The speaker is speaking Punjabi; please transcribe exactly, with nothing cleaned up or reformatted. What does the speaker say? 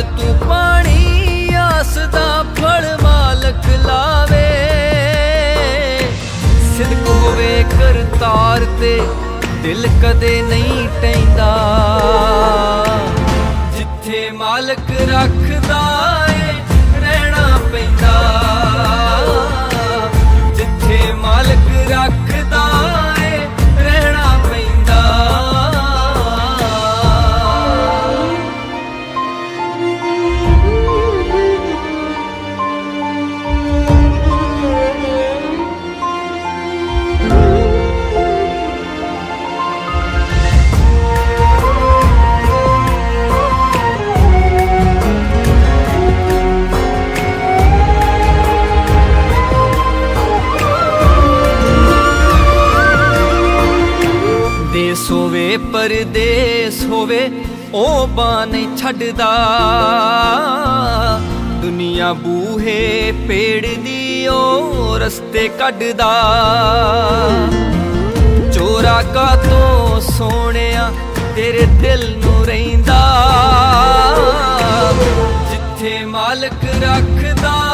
ਨਾਲ ਤੂੰ ਪਾਣੀ ਆਸ ਦਾ ਫਲ ਮਾਲਕ ਲਾਵੇ। ਸਿਦਕ ਹੋਵੇ ਕਰਤਾਰ ਤੇ ਦਿਲ ਕਦੇ ਨਹੀਂ ਟੈਂਦਾ, ਜਿੱਥੇ ਮਾਲਕ ਰੱਖਦਾ ਏ ਰਹਿਣਾ ਪੈਂਦਾ, ਜਿੱਥੇ ਮਾਲਕ ਰੱਖਦਾ ਏ ਰਹਿਣਾ ਪੈਂਦਾ। ਦੇਸ ਹੋਵੇ ਪਰਦੇਸ ਹੋਵੇ ਉਹ ਬਾਂਹ ਨਹੀਂ ਛੱਡਦਾ, ਦੁਨੀਆ ਬੂਹੇ ਪੇੜਦੀ ਉਹ ਰਸਤੇ ਕੱਢਦਾ। ਚੋਰਾ ਕਾਤੋਂ ਸੋਹਣਿਆ ਤੇਰੇ ਦਿਲ ਨੂੰ ਰਹਿੰਦਾ, ਜਿੱਥੇ ਮਾਲਕ ਰੱਖਦਾ